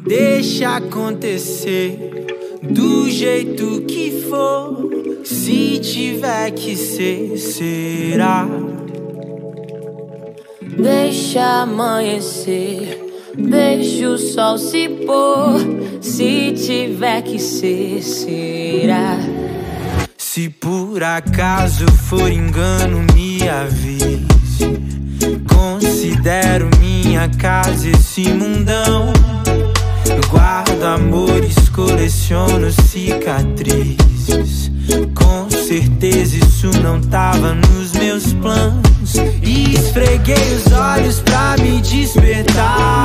Deixa acontecer do jeito que for. Se tiver que ser, será. Deixa amanhecer, deixa o sol se pôr. Se tiver que ser, será. Se por acaso for engano, me avise. Considero minha casa esse mundão. Guardo amores, coleciono cicatrizes. Com certeza isso não tava nos meus planos. E esfreguei os olhos pra me despertar.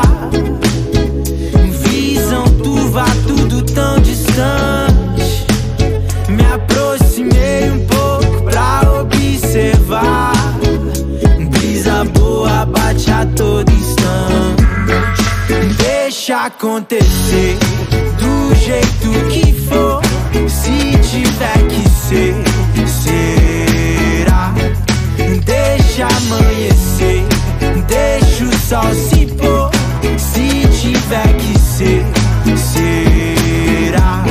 Visão turva, tudo tão distante. Me aproximei um pouco pra observar. Brisa boa bate a todo instante. Deixa acontecer do jeito que for. Se tiver que ser, será. Deixa amanhecer, deixa o sol se pôr. Se tiver que ser, será.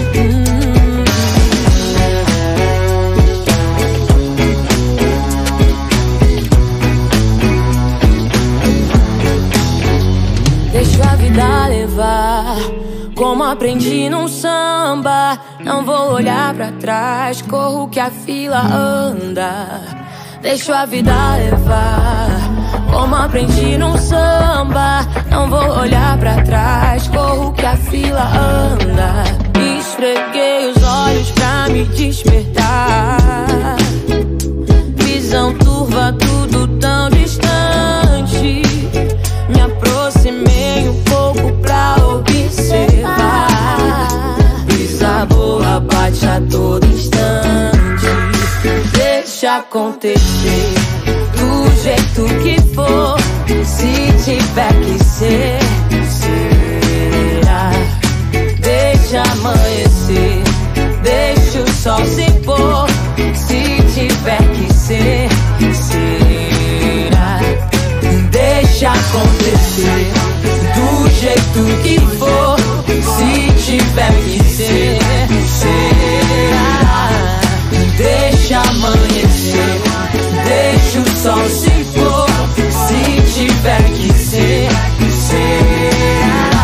Deixa a vida levar, como aprendi num samba. Não vou olhar pra trás, corro que a fila anda. Deixa a vida levar, como aprendi num samba. Não vou olhar pra trás, corro que a fila anda. Esfreguei os olhos pra me despertar. Visão turva, tudo tão distante. Me aproximei um pouco pra observar. Brisa boa bate a todo instante. Deixa acontecer do jeito que for. Se tiver que ser, será. Deixa amanhecer, deixa o sol se pôr. Se tiver que ser, será. Deixa acontecer do jeito que for. Se tiver que ser, será. Deixa amanhecer, deixa o sol se pôr. Se tiver que ser, será.